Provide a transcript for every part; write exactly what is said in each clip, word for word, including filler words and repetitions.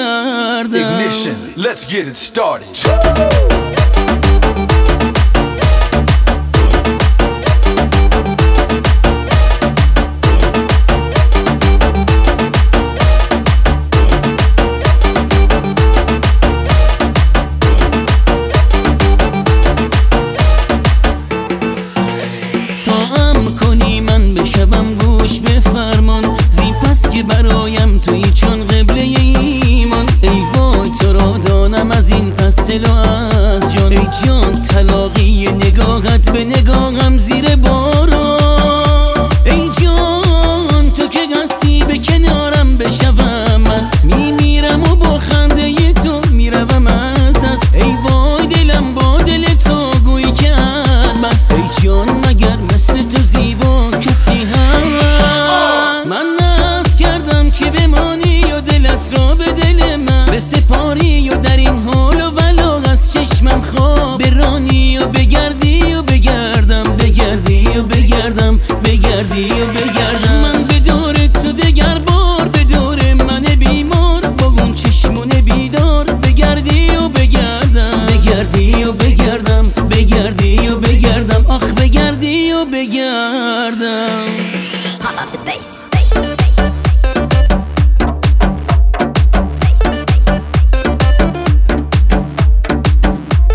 بگردم. Ignition, let's get it started. تاام کنی من بشوم گوش به فرمان، زی پس که برایم توی چون قبله ایمان. ای وای تو را دانم از این پس دل و از جان، ای جان طلاقی نگاهت به نگاهم زیر باران. ای جان تو که قصدی به کنارم بشوم مست، میمیرم و با خنده تو میروم از دست. ای وای دلم با دل تو گویی که بس. ای جان مگر مثل تو زیبا کسی هست؟ من ناز کردم که بمانی و دلت را به دل من بسپاری، و در این حال و ولا از چشمم خواب برانی و بگردی و بگردم، بگردی و بگردم، بگردی و بگردم. من به دور تو دگر بار، به دور من بیمار با اون چشمون بیدار بگردی و بگردم، بگردی و بگردم، بگردی و بگردم، آخ بگردی و بگردم. Pop up some bass.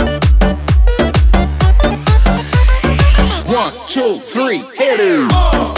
One, two, three, hit it.